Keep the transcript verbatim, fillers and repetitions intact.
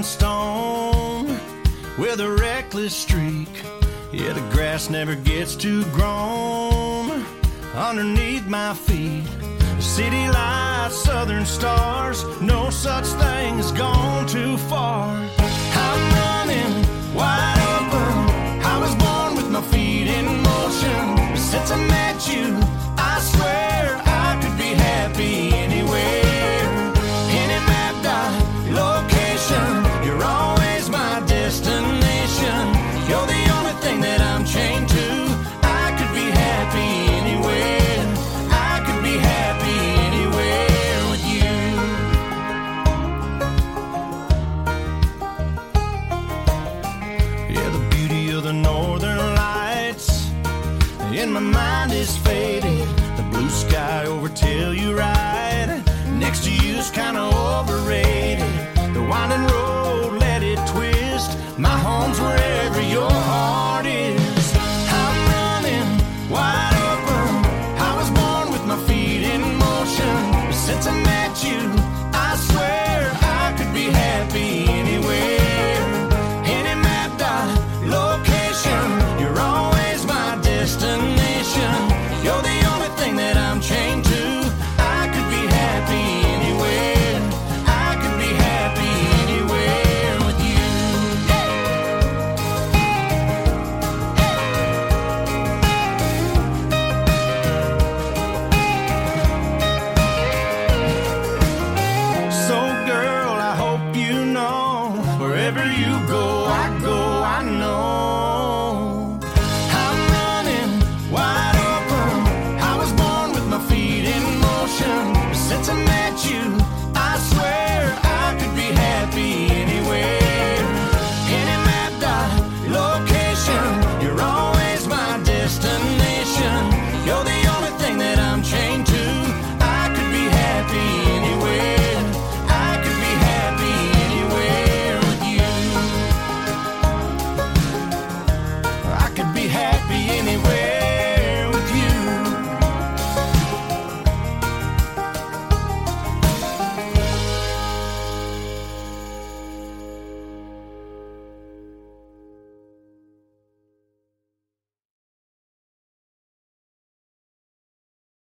and stone with a reckless streak. Yeah, the grass never gets too grown underneath my feet. City lights, southern stars, no such thing as gone too far. I'm running wide open. I was born with my feet in motion. Since I met you, I swear I could be happy anywhere. Any map dot location, you're always my destination. You're the only thing that I'm chained to. I could be happy anywhere. I could be happy anywhere with you. Yeah, the beauty of the northern lights in my mind is faded. The blue sky over Telluride next to you's kinda overrated. The winding road, let it twist. My home's wherever your heart is. I'm running wide open. I was born with my feet in motion. But since I met you, I swear I could be happy anywhere. Any map dot location, you're always my destination. You're the only thing that I'm chained to. I could be happy anywhere. I could be happy anywhere with you. So girl, I hope you know, wherever you go, I go, I know.